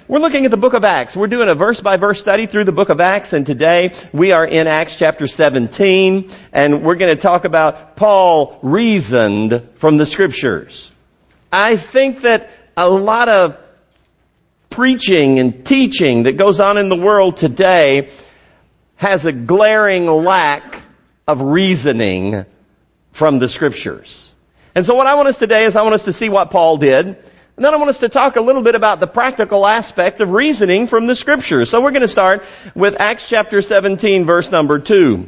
we're looking at the book of Acts. We're doing a verse-by-verse study through the book of Acts, and today we are in Acts chapter 17, and we're going to talk about Paul reasoned from the Scriptures. I think that a lot of preaching and teaching that goes on in the world today has a glaring lack of reasoning from the Scriptures. And so what I want us today is I want us to see what Paul did, and then I want us to talk a little bit about the practical aspect of reasoning from the Scriptures. So we're going to start with Acts chapter 17, verse number 2,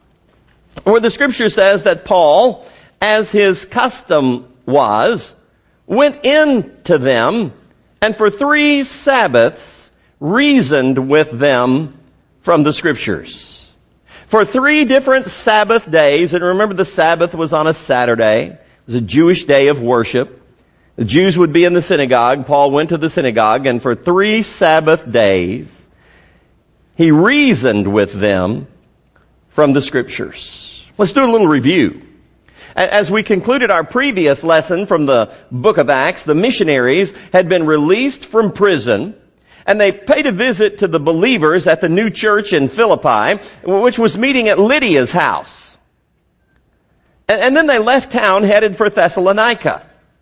where the Scripture says that Paul, as his custom was, went in to them, and for 3 Sabbaths reasoned with them from the Scriptures. For 3 different Sabbath days, and remember the Sabbath was on a Saturday. It was a Jewish day of worship. The Jews would be in the synagogue. Paul went to the synagogue, and for 3 Sabbath days, he reasoned with them from the Scriptures. Let's do a little review. As we concluded our previous lesson from the book of Acts, the missionaries had been released from prison, and they paid a visit to the believers at the new church in Philippi, which was meeting at Lydia's house. And then they left town, headed for Thessalonica.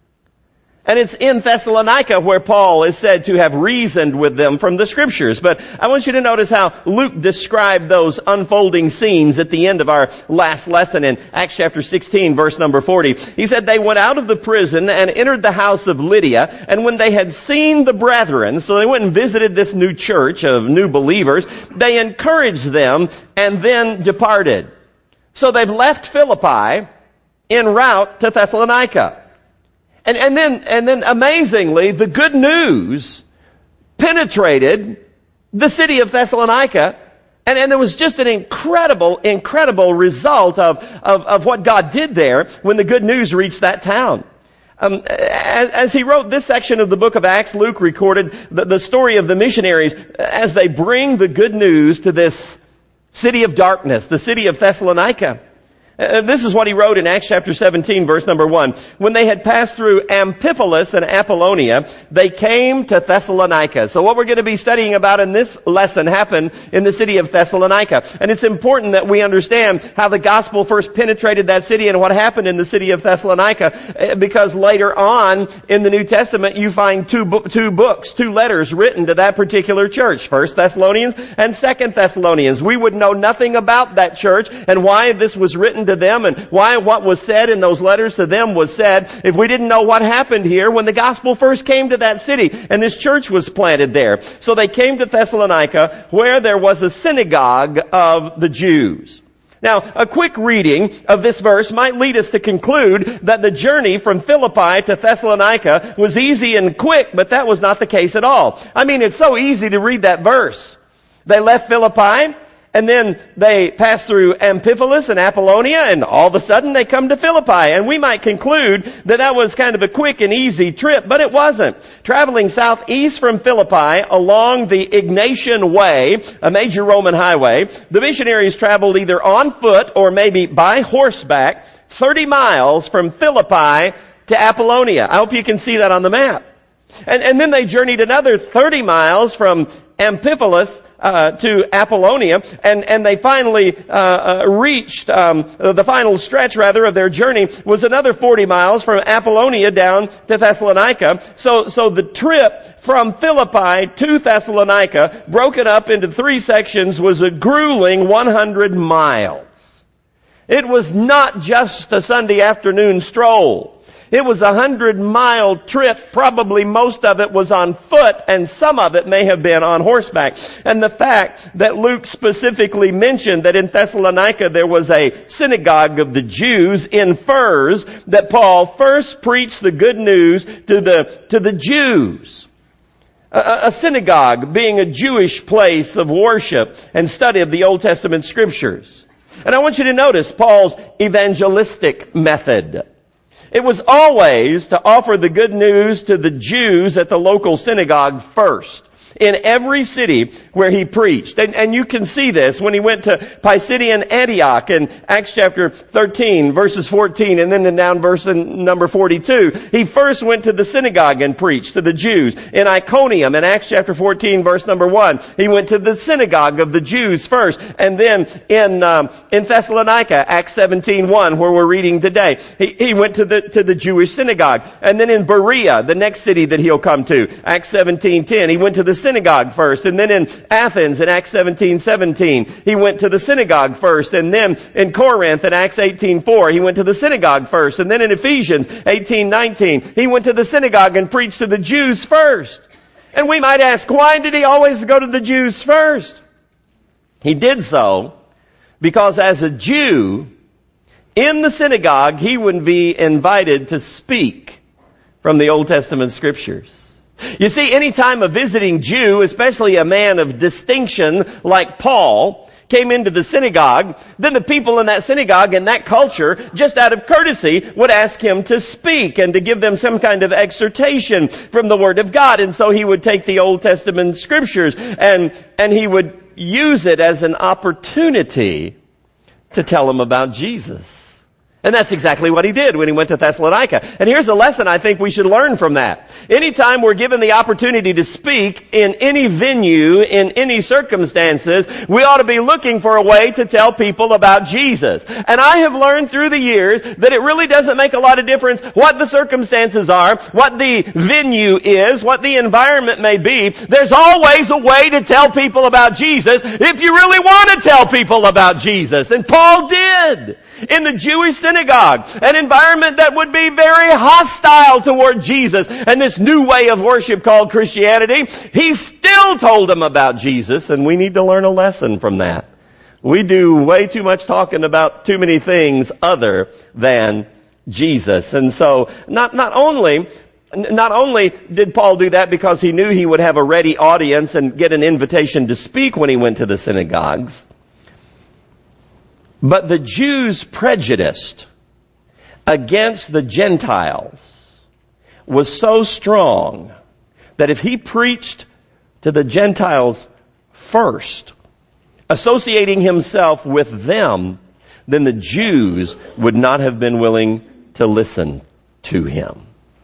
And it's in Thessalonica where Paul is said to have reasoned with them from the Scriptures. But I want you to notice how Luke described those unfolding scenes at the end of our last lesson in Acts chapter 16, verse number 40. He said, they went out of the prison and entered the house of Lydia, and when they had seen the brethren, so they went and visited this new church of new believers, they encouraged them and then departed. So they've left Philippi en route to Thessalonica. And then amazingly, the good news penetrated the city of Thessalonica, and there was just an incredible result of what God did there when the good news reached that town. As he wrote this section of the book of Acts, Luke recorded the story of the missionaries as they bring the good news to this city of darkness, the city of Thessalonica. This is what he wrote in Acts chapter 17, verse number 1. When they had passed through Amphipolis and Apollonia, they came to Thessalonica. So what we're going to be studying about in this lesson happened in the city of Thessalonica. And it's important that we understand how the gospel first penetrated that city and what happened in the city of Thessalonica, because later on in the New Testament you find two letters written to that particular church, 1 Thessalonians and 2 Thessalonians. We would know nothing about that church and why this was written to them and why what was said in those letters to them was said if we didn't know what happened here when the gospel first came to that city and this church was planted there. So they came to Thessalonica where there was a synagogue of the Jews. Now, a quick reading of this verse might lead us to conclude that the journey from Philippi to Thessalonica was easy and quick, but that was not the case at all. I mean, it's so easy to read that verse. They left Philippi, and then they pass through Amphipolis and Apollonia, and all of a sudden they come to Philippi. And we might conclude that that was kind of a quick and easy trip, but it wasn't. Traveling southeast from Philippi along the Egnatian Way, a major Roman highway, the missionaries traveled either on foot or maybe by horseback 30 miles from Philippi to Apollonia. I hope you can see that on the map. And then they journeyed another 30 miles from Amphipolis to Apollonia, and they finally reached the final stretch, rather, of their journey was another 40 miles from Apollonia down to Thessalonica. So the trip from Philippi to Thessalonica, broken up into 3 sections, was a grueling 100 miles. It was not just a Sunday afternoon stroll. It was a 100-mile trip. Probably most of it was on foot, and some of it may have been on horseback. And the fact that Luke specifically mentioned that in Thessalonica there was a synagogue of the Jews infers that Paul first preached the good news to the Jews. A synagogue being a Jewish place of worship and study of the Old Testament Scriptures. And I want you to notice Paul's evangelistic method. It was always to offer the good news to the Jews at the local synagogue first. in every city where he preached. And you can see this when he went to Pisidian Antioch in Acts chapter 13, verses 14, and then down verse number 42. He first went to the synagogue and preached to the Jews. In Iconium, in Acts chapter 14, verse number 1, he went to the synagogue of the Jews first. And then in Thessalonica, Acts 17:1, where we're reading today, he went to the Jewish synagogue. And then in Berea, the next city that he'll come to, Acts 17:10, he went to the synagogue first. And then in Athens, in Acts 17:17, he went to the synagogue first. And then in Corinth, in Acts 18:4, he went to the synagogue first. And then in Ephesians 18:19, he went to the synagogue and preached to the Jews first. And we might ask, why did he always go to the Jews first? He did so because as a Jew, in the synagogue, he would be invited to speak from the Old Testament Scriptures. You see, any time a visiting Jew, especially a man of distinction like Paul, came into the synagogue, then the people in that synagogue, in that culture, just out of courtesy, would ask him to speak and to give them some kind of exhortation from the Word of God. And so he would take the Old Testament Scriptures and he would use it as an opportunity to tell them about Jesus. And that's exactly what he did when he went to Thessalonica. And here's a lesson I think we should learn from that. Anytime we're given the opportunity to speak in any venue, in any circumstances, we ought to be looking for a way to tell people about Jesus. And I have learned through the years that it really doesn't make a lot of difference what the circumstances are, what the venue is, what the environment may be. There's always a way to tell people about Jesus if you really want to tell people about Jesus. And Paul did. In the Jewish synagogue, an environment that would be very hostile toward Jesus and this new way of worship called Christianity, he still told them about Jesus, and we need to learn a lesson from that. We do way too much talking about too many things other than Jesus. And so, not only did Paul do that because he knew he would have a ready audience and get an invitation to speak when he went to the synagogues, but the Jews' prejudice against the Gentiles was so strong that if he preached to the Gentiles first, associating himself with them, then the Jews would not have been willing to listen to him.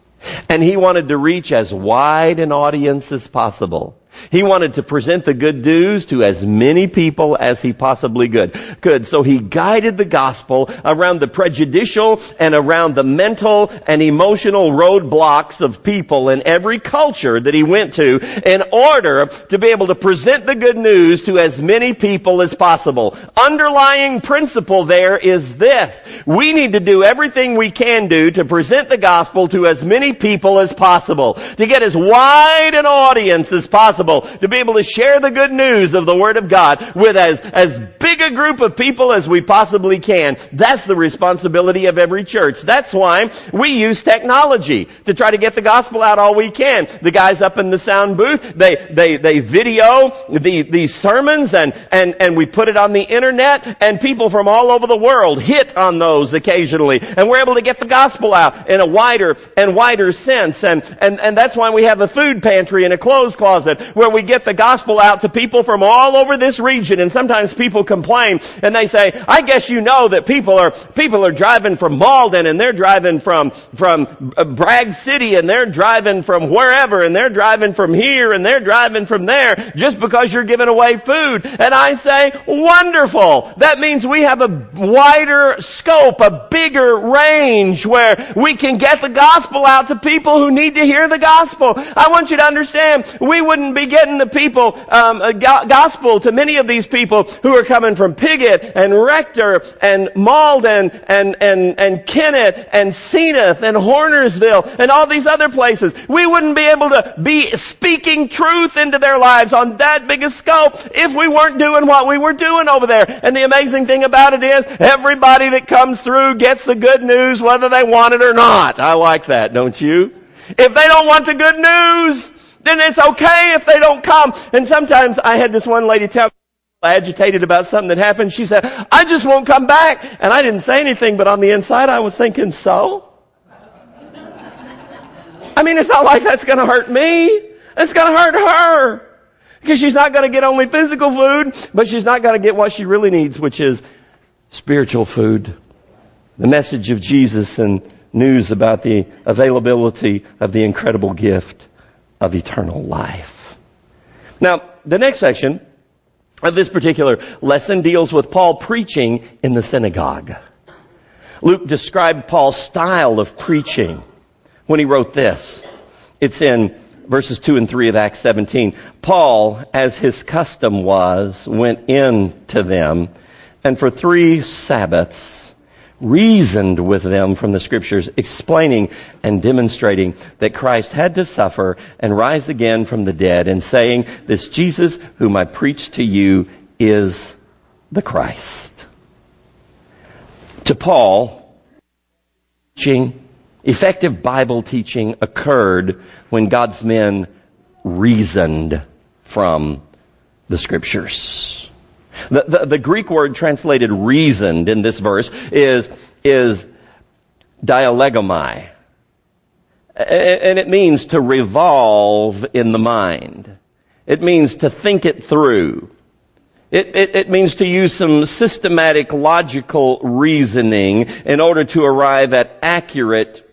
And he wanted to reach as wide an audience as possible. He wanted to present the good news to as many people as he possibly could. So he guided the gospel around the prejudicial and around the mental and emotional roadblocks of people in every culture that he went to in order to be able to present the good news to as many people as possible. Underlying principle there is this: we need to do everything we can do to present the gospel to as many people as possible, to get as wide an audience as possible, to be able to share the good news of the Word of God with as big a group of people as we possibly can. That's the responsibility of every church. That's why we use technology to try to get the gospel out all we can. The guys up in the sound booth, they video these sermons and we put it on the internet, and people from all over the world hit on those occasionally, and we're able to get the gospel out in a wider and wider sense. And that's why we have a food pantry and a clothes closet where we get the gospel out to people from all over this region. And sometimes people complain and they say, I guess you know that people are driving from Malden, and they're driving from Bragg City, and they're driving from wherever, and they're driving from here, and they're driving from there just because you're giving away food. And I say, wonderful. That means we have a wider scope, a bigger range where we can get the gospel out to people who need to hear the gospel. I want you to understand, we wouldn't be getting the people, gospel to many of these people who are coming from Piggott and Rector and Malden and Kennett and Zenith and Hornersville and all these other places. We wouldn't be able to be speaking truth into their lives on that big a scope if we weren't doing what we were doing over there. And the amazing thing about it is, everybody that comes through gets the good news whether they want it or not. I like that, don't you? If they don't want the good news, then it's okay if they don't come. And sometimes I had this one lady tell me, agitated about something that happened. She said, I just won't come back. And I didn't say anything, but on the inside I was thinking, so? I mean, it's not like that's going to hurt me. It's going to hurt her. Because she's not going to get only physical food, but she's not going to get what she really needs, which is spiritual food. The message of Jesus and news about the availability of the incredible gift of eternal life. Now, the next section of this particular lesson deals with Paul preaching in the synagogue. Luke described Paul's style of preaching when he wrote this. It's in verses 2 and 3 of Acts 17. Paul, as his custom was, went in to them, and for 3 Sabbaths reasoned with them from the Scriptures, explaining and demonstrating that Christ had to suffer and rise again from the dead, and saying, this Jesus whom I preach to you is the Christ. To Paul, effective Bible teaching occurred when God's men reasoned from the Scriptures. The Greek word translated reasoned in this verse is dialegomai. And it means to revolve in the mind. It means to think it through. It means to use some systematic logical reasoning in order to arrive at accurate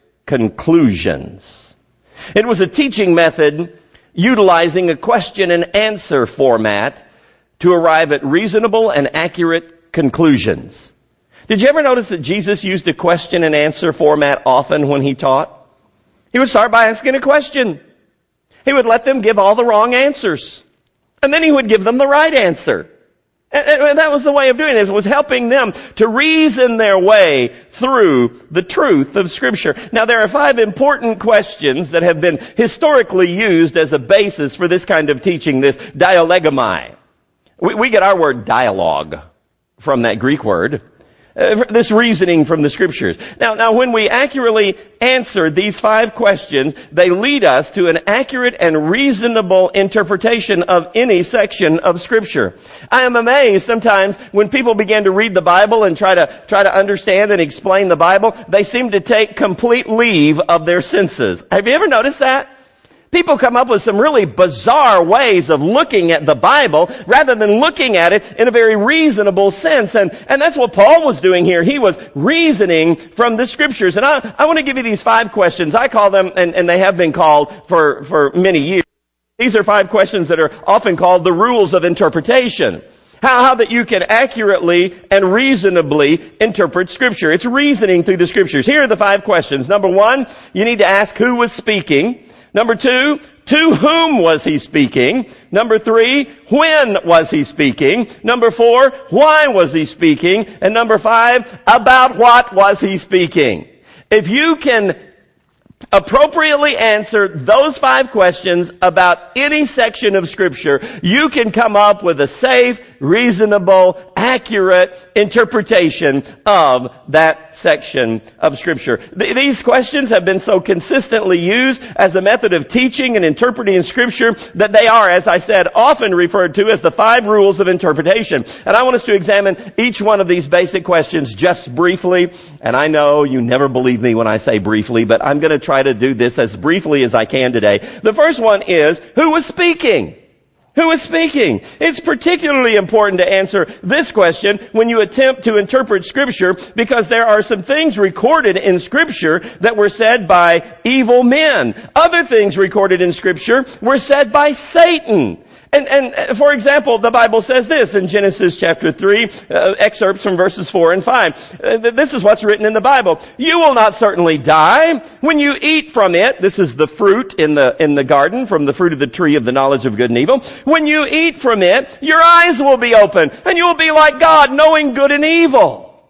conclusions. It was a teaching method utilizing a question and answer format to arrive at reasonable and accurate conclusions. Did you ever notice that Jesus used a question and answer format often when he taught? He would start by asking a question. He would let them give all the wrong answers. And then he would give them the right answer. And that was the way of doing it. It was helping them to reason their way through the truth of Scripture. Now, there are 5 important questions that have been historically used as a basis for this kind of teaching, this dialegomai. We get our word dialogue from that Greek word. This reasoning from the Scriptures. Now, when we accurately answer these 5 questions, they lead us to an accurate and reasonable interpretation of any section of Scripture. I am amazed sometimes when people begin to read the Bible and try to understand and explain the Bible, they seem to take complete leave of their senses. Have you ever noticed that? People come up with some really bizarre ways of looking at the Bible rather than looking at it in a very reasonable sense. And that's what Paul was doing here. He was reasoning from the Scriptures. And I want to give you these 5 questions. I call them, and they have been called for many years. These are 5 questions that are often called the rules of interpretation. How that you can accurately and reasonably interpret Scripture. It's reasoning through the Scriptures. Here are the 5 questions. Number 1, you need to ask who was speaking. Number 2, to whom was he speaking? Number 3, when was he speaking? Number 4, why was he speaking? And number 5, about what was he speaking? If you can appropriately answer those 5 questions about any section of Scripture, you can come up with a safe, reasonable, accurate interpretation of that section of Scripture. These questions have been so consistently used as a method of teaching and interpreting Scripture that they are, as I said, often referred to as the 5 rules of interpretation. And I want us to examine each one of these basic questions just briefly. And I know you never believe me when I say briefly, but I'm going to try to do this as briefly as I can today. The first one is, who was speaking? Who is speaking? It's particularly important to answer this question when you attempt to interpret Scripture, because there are some things recorded in Scripture that were said by evil men. Other things recorded in Scripture were said by Satan. And for example, the Bible says this in Genesis chapter 3, excerpts from verses 4 and 5. This is what's written in the Bible. You will not certainly die when you eat from it. This is the fruit in the garden, from the fruit of the tree of the knowledge of good and evil. When you eat from it, your eyes will be open, and you will be like God, knowing good and evil.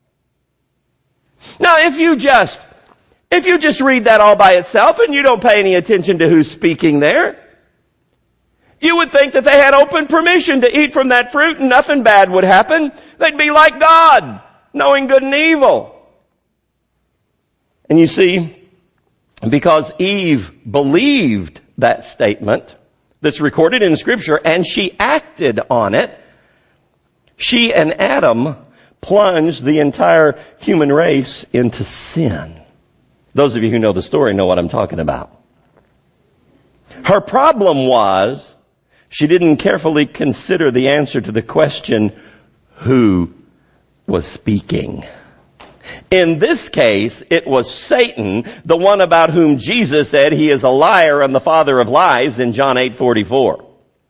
Now, if you just read that all by itself and you don't pay any attention to who's speaking there, you would think that they had open permission to eat from that fruit and nothing bad would happen. They'd be like God, knowing good and evil. And you see, because Eve believed that statement that's recorded in Scripture and she acted on it, she and Adam plunged the entire human race into sin. Those of you who know the story know what I'm talking about. Her problem was She didn't carefully consider the answer to the question, who was speaking? In this case, it was Satan, the one about whom Jesus said he is a liar and the father of lies in John 8:44.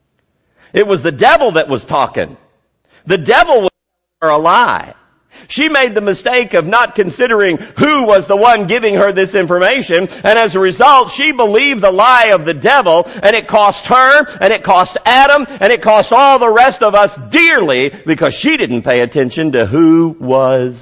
It was the devil that was talking. The devil was telling her a lie. She made the mistake of not considering who was the one giving her this information, and as a result, she believed the lie of the devil, and it cost her, and it cost Adam, and it cost all the rest of us dearly, because she didn't pay attention to who was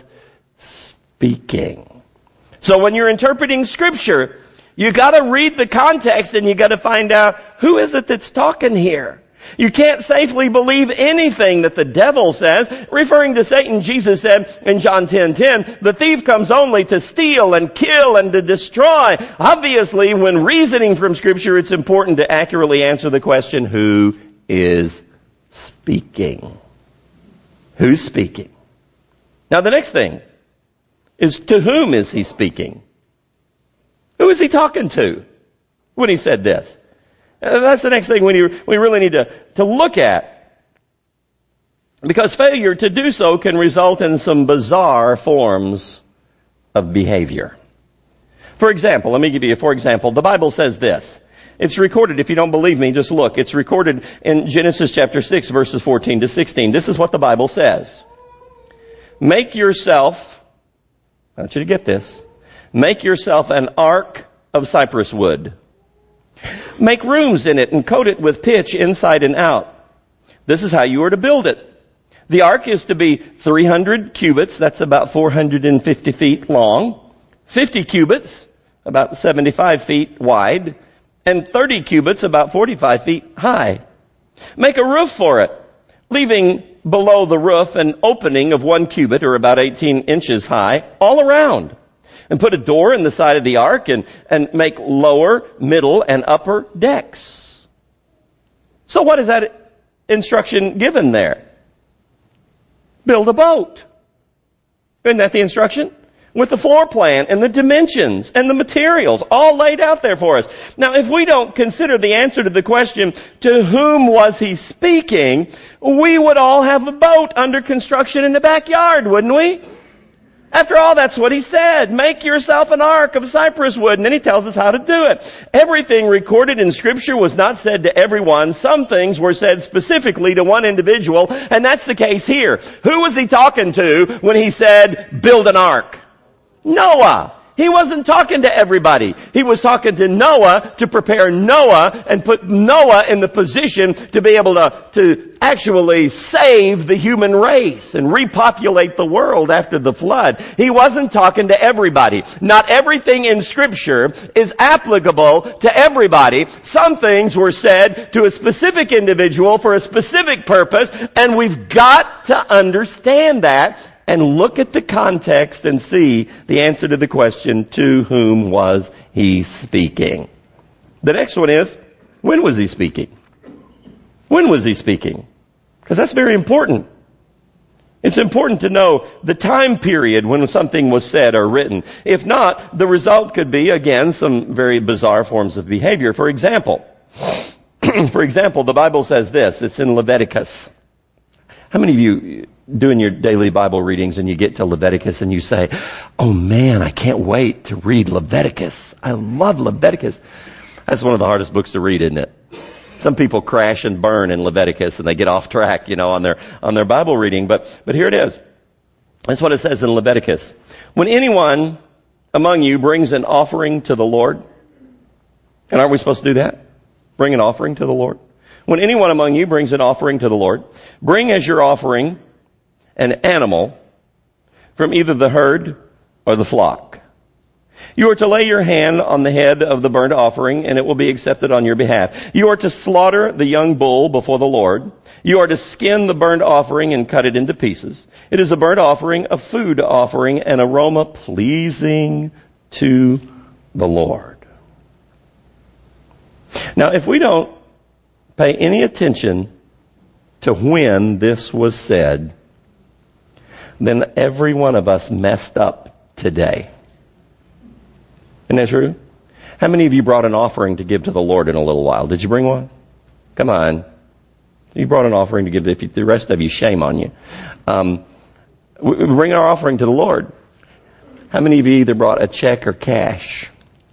speaking. So when you're interpreting Scripture, you gotta read the context, and you gotta find out, who is it that's talking here? You can't safely believe anything that the devil says. Referring to Satan, Jesus said in John 10:10, the thief comes only to steal and kill and to destroy. Obviously, when reasoning from Scripture, it's important to accurately answer the question, who is speaking? Who's speaking? Now the next thing is, to whom is he speaking? Who is he talking to when he said this? That's the next thing we really need to look at. Because failure to do so can result in some bizarre forms of behavior. For example, let me give you for example. The Bible says this. It's recorded, if you don't believe me, just look. It's recorded in Genesis chapter 6, verses 14 to 16. This is what the Bible says. Make yourself, I want you to get this, make yourself an ark of cypress wood. Make rooms in it and coat it with pitch inside and out. This is how you are to build it. The ark is to be 300 cubits, that's about 450 feet long, 50 cubits, about 75 feet wide, and 30 cubits, about 45 feet high. Make a roof for it, leaving below the roof an opening of 1 cubit, or about 18 inches high, all around. And put a door in the side of the ark and make lower, middle, and upper decks. So what is that instruction given there? Build a boat. Isn't that the instruction? With the floor plan and the dimensions and the materials all laid out there for us. Now, if we don't consider the answer to the question, to whom was he speaking, we would all have a boat under construction in the backyard, wouldn't we? After all, that's what he said. Make yourself an ark of cypress wood. And then he tells us how to do it. Everything recorded in Scripture was not said to everyone. Some things were said specifically to one individual, and that's the case here. Who was he talking to when he said, build an ark? Noah. He wasn't talking to everybody. He was talking to Noah to prepare Noah and put Noah in the position to be able to actually save the human race and repopulate the world after the flood. He wasn't talking to everybody. Not everything in Scripture is applicable to everybody. Some things were said to a specific individual for a specific purpose, and we've got to understand that and look at the context and see the answer to the question, to whom was he speaking? The next one is, when was he speaking? When was he speaking? Because that's very important. It's important to know the time period when something was said or written. If not, the result could be, again, some very bizarre forms of behavior. For example, the Bible says this. It's in Leviticus. How many of you doing your daily Bible readings and you get to Leviticus and you say, oh man, I can't wait to read Leviticus. I love Leviticus. That's one of the hardest books to read, isn't it? Some people crash and burn in Leviticus and they get off track, on their Bible reading. But here it is. That's what it says in Leviticus. When anyone among you brings an offering to the Lord, and aren't we supposed to do that? Bring an offering to the Lord. When anyone among you brings an offering to the Lord, bring as your offering an animal from either the herd or the flock. You are to lay your hand on the head of the burnt offering, and it will be accepted on your behalf. You are to slaughter the young bull before the Lord. You are to skin the burnt offering and cut it into pieces. It is a burnt offering, a food offering, an aroma pleasing to the Lord. Now, if we don't pay any attention to when this was said, then every one of us messed up today. Isn't that true? How many of you brought an offering to give to the Lord in a little while? Did you bring one? Come on. You brought an offering to give. The rest of you, shame on you. We bring our offering to the Lord. How many of you either brought a check or cash?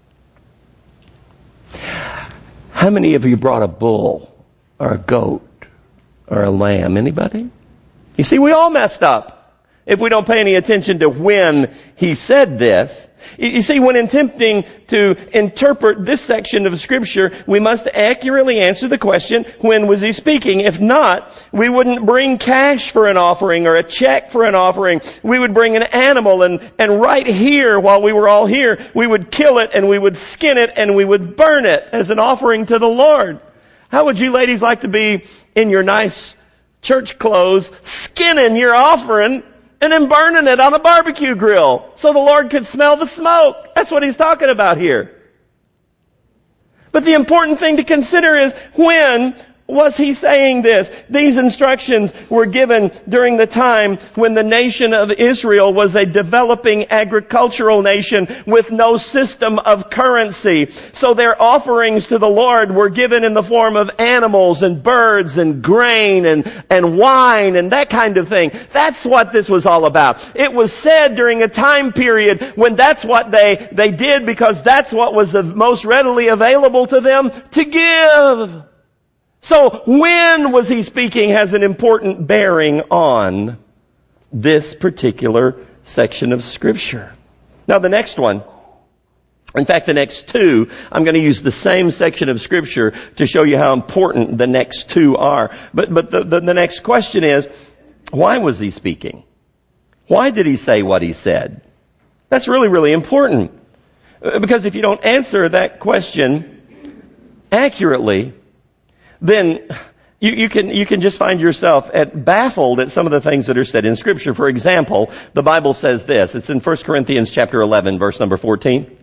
How many of you brought a bull or a goat or a lamb? Anybody? You see, we all messed up if we don't pay any attention to when he said this. You see, when attempting to interpret this section of Scripture, we must accurately answer the question, when was he speaking? If not, we wouldn't bring cash for an offering or a check for an offering. We would bring an animal, and right here, while we were all here, we would kill it and we would skin it and we would burn it as an offering to the Lord. How would you ladies like to be in your nice church clothes, skinning your offering and then burning it on a barbecue grill so the Lord could smell the smoke? That's what he's talking about here. But the important thing to consider is, when was he saying this? These instructions were given during the time when the nation of Israel was a developing agricultural nation with no system of currency. So their offerings to the Lord were given in the form of animals and birds and grain and wine and that kind of thing. That's what this was all about. It was said during a time period when that's what they did, because that's what was the most readily available to them to give. So when was he speaking has an important bearing on this particular section of Scripture. Now the next one, in fact the next two, I'm going to use the same section of Scripture to show you how important the next two are. But the next question is, why was he speaking? Why did he say what he said? That's really, really important. Because if you don't answer that question accurately, then you can just find yourself baffled at some of the things that are said in Scripture. For example, the Bible says this. It's in 1 Corinthians chapter 11, verse number 14.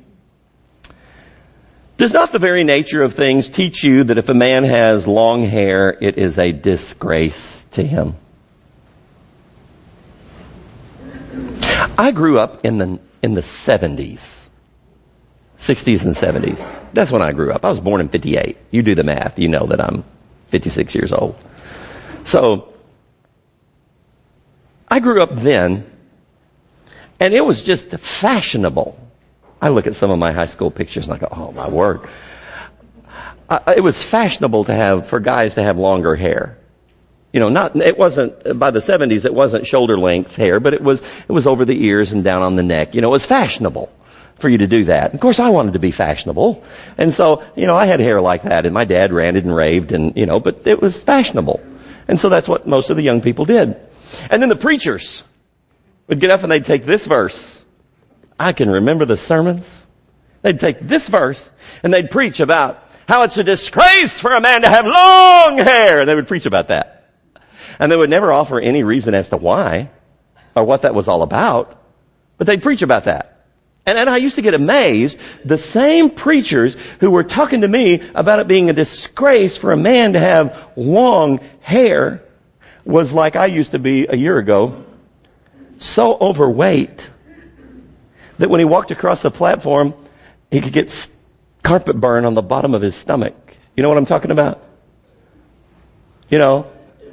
Does not the very nature of things teach you that if a man has long hair, it is a disgrace to him? I grew up in the 70s. 60s and 70s. That's when I grew up. I was born in 58. You do the math. You know that I'm 56 years old. So, I grew up then, and it was just fashionable. I look at some of my high school pictures and I go, oh my word. It was fashionable for guys to have longer hair. It wasn't, by the 70s, it wasn't shoulder length hair, but it was over the ears and down on the neck. It was fashionable for you to do that. Of course, I wanted to be fashionable. And so, I had hair like that, and my dad ranted and raved, and, but it was fashionable. And so that's what most of the young people did. And then the preachers would get up and they'd take this verse. I can remember the sermons. They'd take this verse and they'd preach about how it's a disgrace for a man to have long hair. And they would preach about that. And they would never offer any reason as to why or what that was all about. But they'd preach about that. And I used to get amazed. The same preachers who were talking to me about it being a disgrace for a man to have long hair was like I used to be a year ago, so overweight that when he walked across the platform, he could get carpet burn on the bottom of his stomach. You know what I'm talking about? The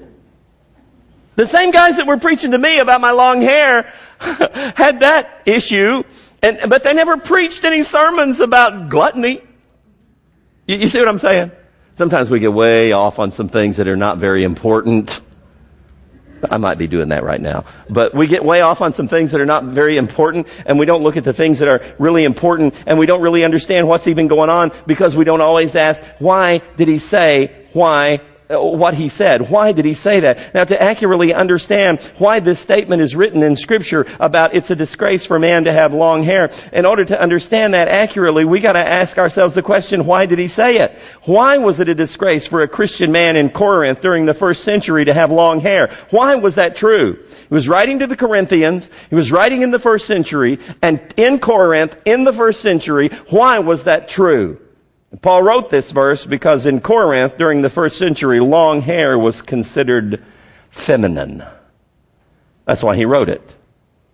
same guys that were preaching to me about my long hair had that issue. But they never preached any sermons about gluttony. You see what I'm saying? Sometimes we get way off on some things that are not very important. I might be doing that right now. But we get way off on some things that are not very important, and we don't look at the things that are really important, and we don't really understand what's even going on, because we don't always ask, why did he say what he said? Why did he say that? Now, to accurately understand why this statement is written in Scripture about it's a disgrace for a man to have long hair, in order to understand that accurately, we got to ask ourselves the question, why did he say it? Why was it a disgrace for a Christian man in Corinth during the first century to have long hair? Why was that true? He was writing to the Corinthians. He was writing in the first century, and in Corinth, in the first century, why was that true? Paul wrote this verse because in Corinth, during the first century, long hair was considered feminine. That's why he wrote it.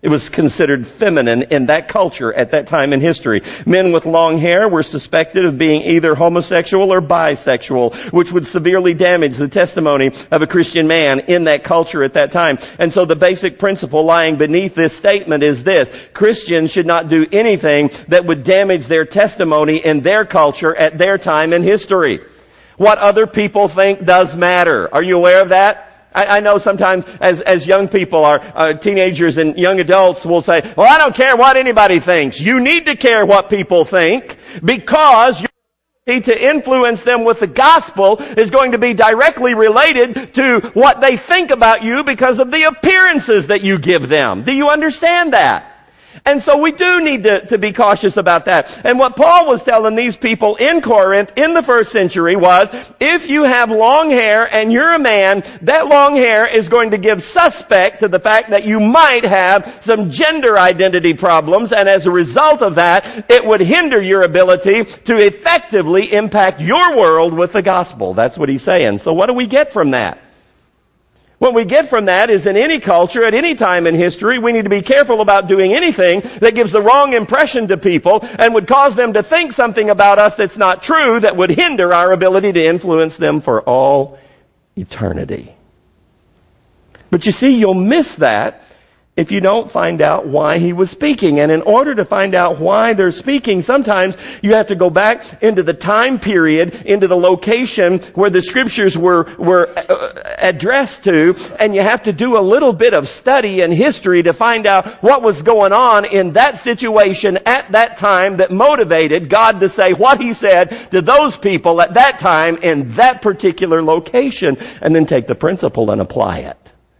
It was considered feminine in that culture at that time in history. Men with long hair were suspected of being either homosexual or bisexual, which would severely damage the testimony of a Christian man in that culture at that time. And so the basic principle lying beneath this statement is this: Christians should not do anything that would damage their testimony in their culture at their time in history. What other people think does matter. Are you aware of that? I know sometimes as young people, our teenagers and young adults will say, well, I don't care what anybody thinks. You need to care what people think, because your ability to influence them with the gospel is going to be directly related to what they think about you because of the appearances that you give them. Do you understand that? And so we do need to be cautious about that. And what Paul was telling these people in Corinth in the first century was, if you have long hair and you're a man, that long hair is going to give suspect to the fact that you might have some gender identity problems, and as a result of that, it would hinder your ability to effectively impact your world with the gospel. That's what he's saying. So what do we get from that? What we get from that is, in any culture, at any time in history, we need to be careful about doing anything that gives the wrong impression to people and would cause them to think something about us that's not true, that would hinder our ability to influence them for all eternity. But you see, you'll miss that if you don't find out why he was speaking. And in order to find out why they're speaking, sometimes you have to go back into the time period, into the location where the scriptures were addressed to, and you have to do a little bit of study and history to find out what was going on in that situation at that time that motivated God to say what he said to those people at that time in that particular location, and then take the principle and apply it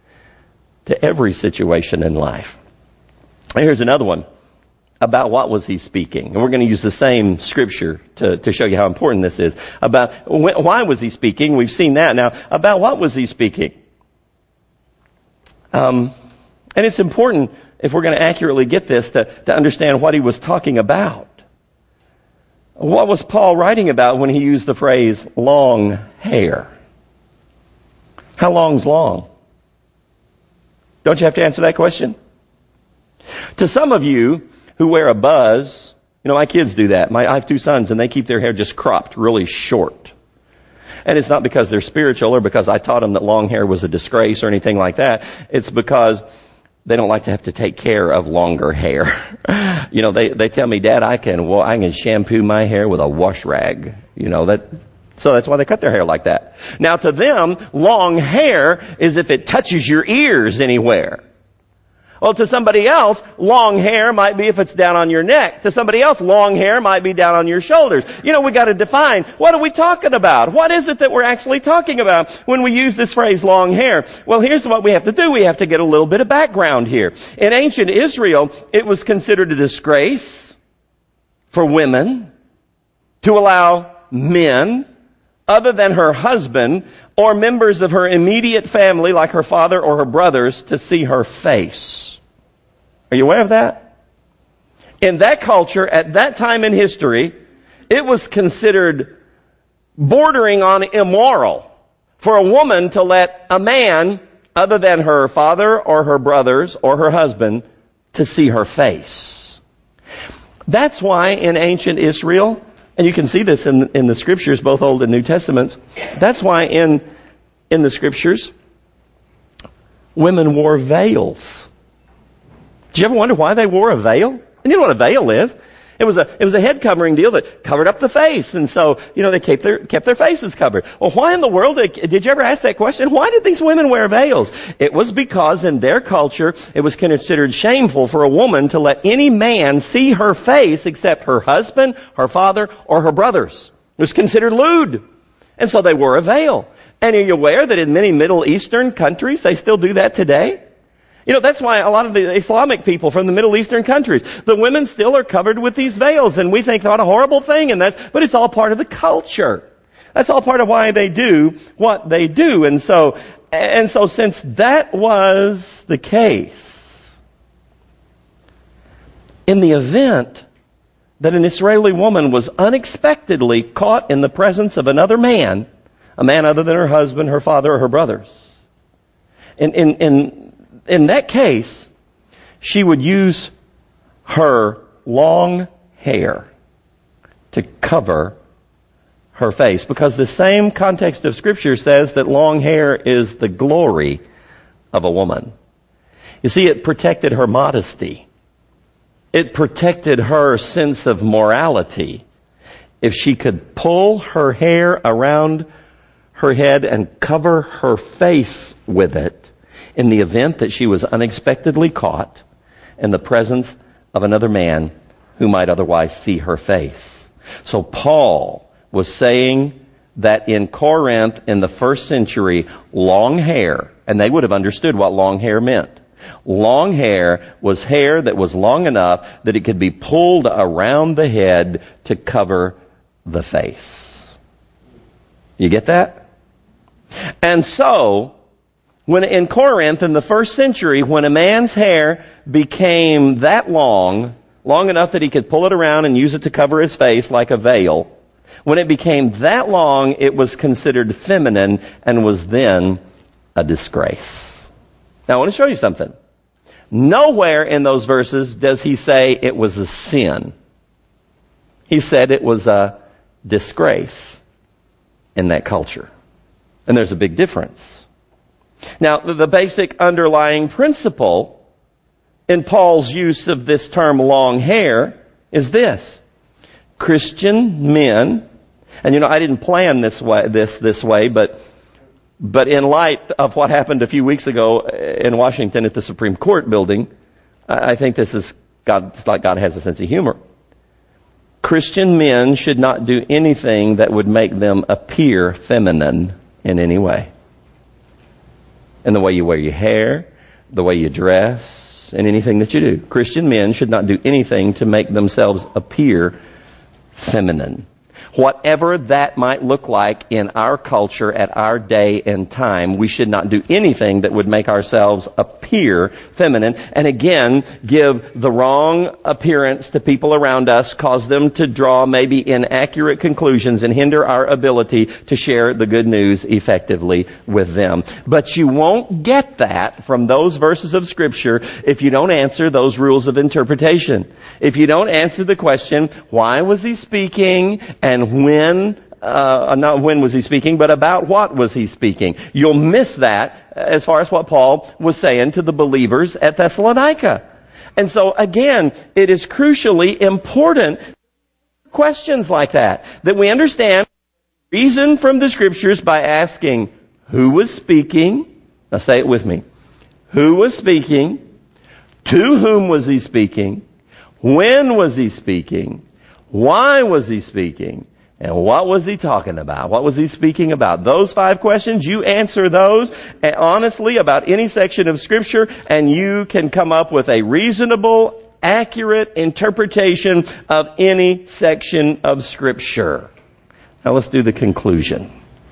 to every situation in life. And here's another one. About what was he speaking? And we're going to use the same scripture to show you how important this is. About why was he speaking? We've seen that. Now, about what was he speaking? And it's important, if we're going to accurately get this, to understand what he was talking about. What was Paul writing about when he used the phrase long hair? How long's long? Don't you have to answer that question? To some of you who wear a buzz, my kids do that. I have two sons, and they keep their hair just cropped really short. And it's not because they're spiritual or because I taught them that long hair was a disgrace or anything like that. It's because they don't like to have to take care of longer hair. They tell me, Dad, I can shampoo my hair with a wash rag. So that's why they cut their hair like that. Now to them, long hair is if it touches your ears anywhere. Well, to somebody else, long hair might be if it's down on your neck. To somebody else, long hair might be down on your shoulders. We got to define, what are we talking about? What is it that we're actually talking about when we use this phrase long hair? Well, here's what we have to do. We have to get a little bit of background here. In ancient Israel, it was considered a disgrace for women to allow men other than her husband or members of her immediate family, like her father or her brothers, to see her face. Are you aware of that? In that culture, at that time in history, it was considered bordering on immoral for a woman to let a man, other than her father or her brothers or her husband, to see her face. That's why in ancient Israel, and you can see this in the scriptures, both Old and New Testaments. That's why in the scriptures, women wore veils. Did you ever wonder why they wore a veil? And you know what a veil is? It was a head covering deal that covered up the face. And so, they kept their faces covered. Well, why in the world did you ever ask that question? Why did these women wear veils? It was because in their culture, it was considered shameful for a woman to let any man see her face except her husband, her father, or her brothers. It was considered lewd. And so they wore a veil. And are you aware that in many Middle Eastern countries, they still do that today? That's why a lot of the Islamic people from the Middle Eastern countries, the women still are covered with these veils, and we think what a horrible thing, but it's all part of the culture. That's all part of why they do what they do. And so since that was the case, in the event that an Israeli woman was unexpectedly caught in the presence of another man, a man other than her husband, her father, or her brothers, in that case, she would use her long hair to cover her face, because the same context of Scripture says that long hair is the glory of a woman. You see, it protected her modesty. It protected her sense of morality. If she could pull her hair around her head and cover her face with it in the event that she was unexpectedly caught in the presence of another man who might otherwise see her face. So Paul was saying that in Corinth in the first century, long hair, and they would have understood what long hair meant. Long hair was hair that was long enough that it could be pulled around the head to cover the face. You get that? And so, when in Corinth in the first century, when a man's hair became that long enough that he could pull it around and use it to cover his face like a veil, when it became that long, it was considered feminine and was then a disgrace. Now I want to show you something. Nowhere in those verses does he say it was a sin. He said it was a disgrace in that culture. And there's a big difference. Now, the basic underlying principle in Paul's use of this term long hair is this. Christian men, and I didn't plan this way, but in light of what happened a few weeks ago in Washington at the Supreme Court building, I think this is it's like God has a sense of humor. Christian men should not do anything that would make them appear feminine in any way. In the way you wear your hair, the way you dress, and anything that you do. Christian men should not do anything to make themselves appear feminine. Whatever that might look like in our culture at our day and time, we should not do anything that would make ourselves appear feminine and again give the wrong appearance to people around us, cause them to draw maybe inaccurate conclusions and hinder our ability to share the good news effectively with them. But you won't get that from those verses of Scripture if you don't answer those rules of interpretation. If you don't answer the question, why was he speaking and when, not when was he speaking, but about what was he speaking. You'll miss that as far as what Paul was saying to the believers at Thessalonica. And so again, it is crucially important questions like that we understand reason from the Scriptures by asking who was speaking. Now say it with me. Who was speaking? To whom was he speaking? When was he speaking? Why was he speaking? And what was he talking about? What was he speaking about? Those 5 questions, you answer those honestly about any section of Scripture, and you can come up with a reasonable, accurate interpretation of any section of Scripture. Now let's do the conclusion.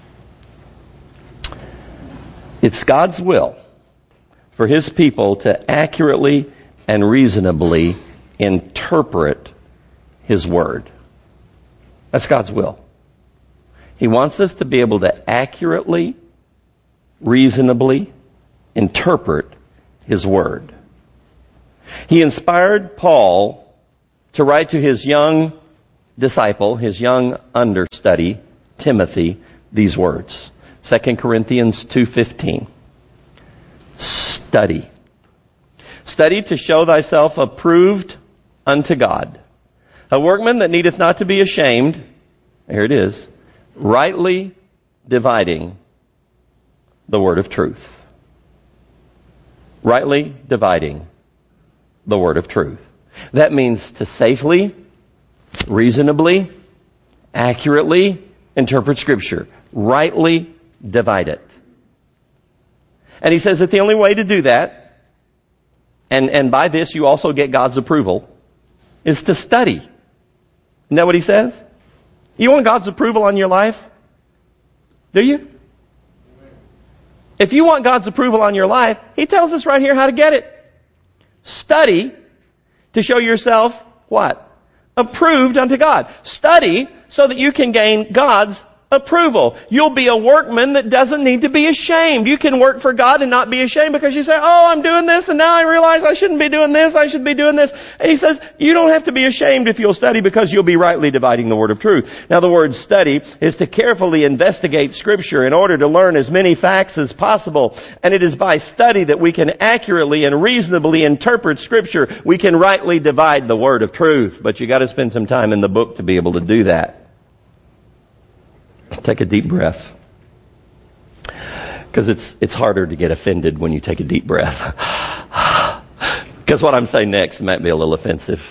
It's God's will for His people to accurately and reasonably interpret His Word. That's God's will. He wants us to be able to accurately, reasonably interpret His Word. He inspired Paul to write to his young disciple, his young understudy, Timothy, these words. 2 Corinthians 2:15. Study. Study to show thyself approved unto God. A workman that needeth not to be ashamed, here it is, rightly dividing the word of truth. Rightly dividing the word of truth. That means to safely, reasonably, accurately interpret Scripture. Rightly divide it. And he says that the only way to do that, and by this you also get God's approval, is to study. Isn't that what he says? You want God's approval on your life? Do you? If you want God's approval on your life, He tells us right here how to get it. Study to show yourself what? Approved unto God. Study so that you can gain God's approval. You'll be a workman that doesn't need to be ashamed. You can work for God and not be ashamed because you say, oh, I'm doing this and now I realize I shouldn't be doing this, I should be doing this. And he says, you don't have to be ashamed if you'll study because you'll be rightly dividing the word of truth. Now the word study is to carefully investigate Scripture in order to learn as many facts as possible. And it is by study that we can accurately and reasonably interpret Scripture. We can rightly divide the word of truth. But you got to spend some time in the book to be able to do that. Take a deep breath. Because it's harder to get offended when you take a deep breath. Because what I'm saying next might be a little offensive.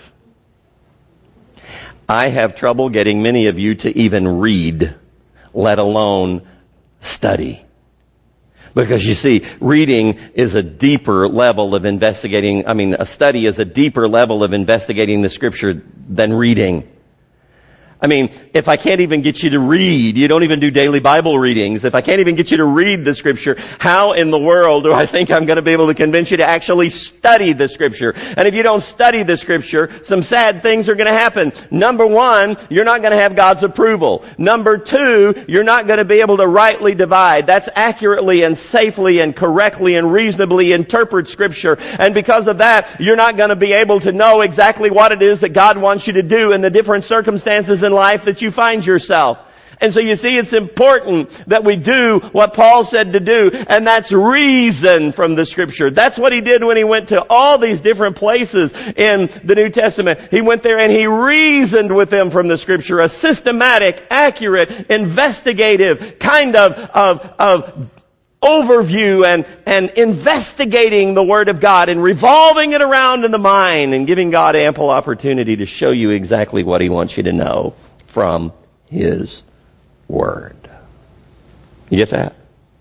I have trouble getting many of you to even read, let alone study. Because you see, reading is a deeper level of investigating. A study is a deeper level of investigating the Scripture than reading. If I can't even get you to read, you don't even do daily Bible readings. If I can't even get you to read the Scripture, how in the world do I think I'm going to be able to convince you to actually study the Scripture? And if you don't study the Scripture, some sad things are going to happen. Number one, you're not going to have God's approval. Number two, you're not going to be able to rightly divide. That's accurately and safely and correctly and reasonably interpret Scripture. And because of that, you're not going to be able to know exactly what it is that God wants you to do in the different circumstances in life that you find yourself. And so you see, it's important that we do what Paul said to do, and that's reason from the Scripture. That's what he did when he went to all these different places in the New Testament. He went there and he reasoned with them from the Scripture, a systematic, accurate, investigative kind of overview and investigating the Word of God and revolving it around in the mind and giving God ample opportunity to show you exactly what He wants you to know from His Word. You get that?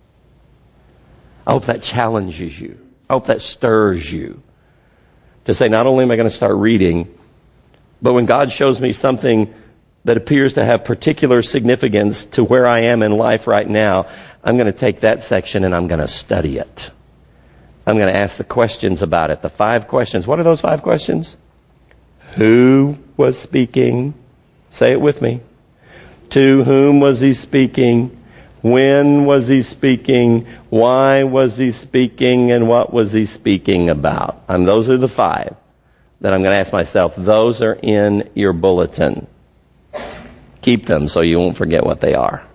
I hope that challenges you. I hope that stirs you to say, not only am I going to start reading, but when God shows me something that appears to have particular significance to where I am in life right now, I'm going to take that section and I'm going to study it. I'm going to ask the questions about it. The 5 questions. What are those 5 questions? Who was speaking? Say it with me. To whom was He speaking? When was He speaking? Why was He speaking? And what was He speaking about? Those are the 5 that I'm going to ask myself. Those are in your bulletin. Keep them so you won't forget what they are.